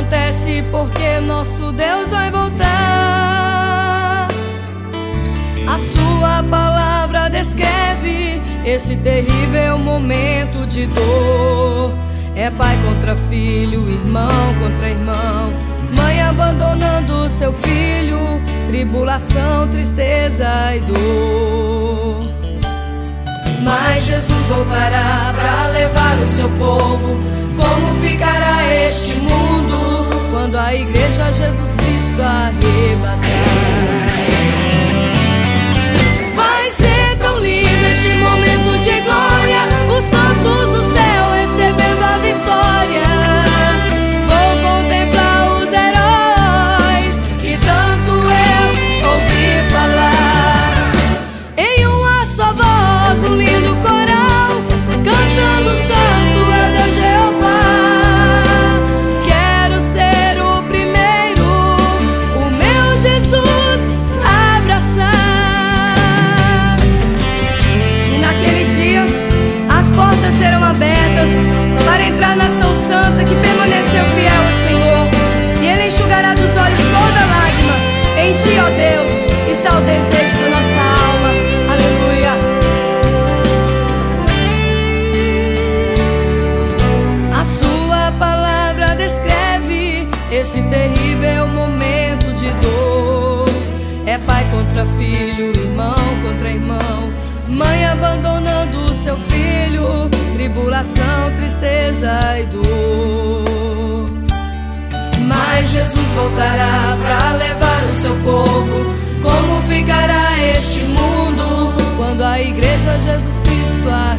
acontece porque nosso Deus vai voltar. A sua palavra descreve esse terrível momento de dor. É pai contra filho, irmão contra irmão, mãe abandonando seu filho, tribulação, tristeza e dor. Mas Jesus voltará para levar o seu povo. Como ficará este mundo quando a igreja Jesus Cristo arrebatar? Vai ser tão lindo este momento de glória, os santos no céu recebendo a vitória. Vou contemplar os heróis que tanto eu ouvi falar. Em uma só voz, um lindo coral, cantando santo é Deus Jeová. Quero ser o primeiro, o meu Jesus abraçar. E naquele dia as portas serão abertas para entrar na nação santa que permaneceu fiel ao Senhor, e Ele enxugará dos olhos toda lágrima. Em Ti, ó Deus, está o desejo da nossa alma. Aleluia. A sua palavra descreve esse terrível momento de dor. É pai contra filho, irmão contra irmão, mãe abandonando o seu filho, tribulação, tristeza e dor. Mas Jesus voltará para levar o seu povo. Como ficará este mundo quando a igreja Jesus Cristo